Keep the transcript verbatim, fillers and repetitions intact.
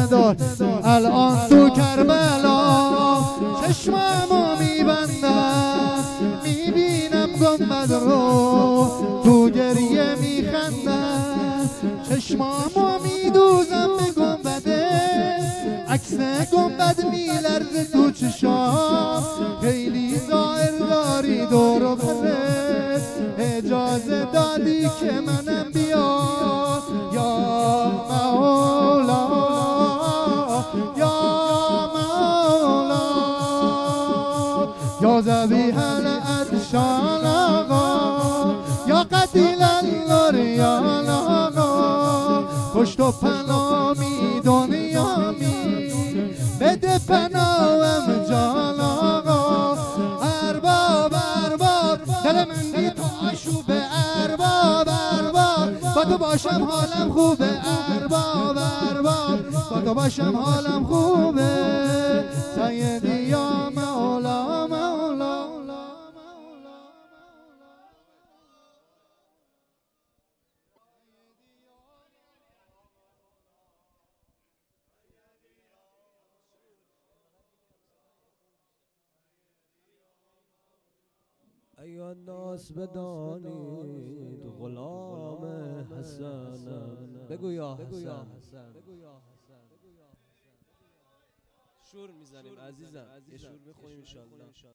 دار الان تو کربلا چشممو میبندم میبینم گنبد رو تو گریه میخندم چشمامو میدوزم به گنبده عکس گنبد میلرزه تو چشام خیلی ظاهر داری دور و برت اجازه دادی که منم بیا یا مولا یا مولا یا ذبیح الادشان آقا یا قتیل الاریان آقا پشت و پنامی دنیا می بده پناهم جان آقا ارباب ارباب دل من بی تو آشوبه ارباب ارباب با تو باشم حالم خوبه ارباب ارباب با تو باشم حالم خوبه سیدی یا مولا مولا ای الناس بدانید غلام حسنم بگو یا حسن شور میزنیم عزیزم یه شور میخونیم انشالله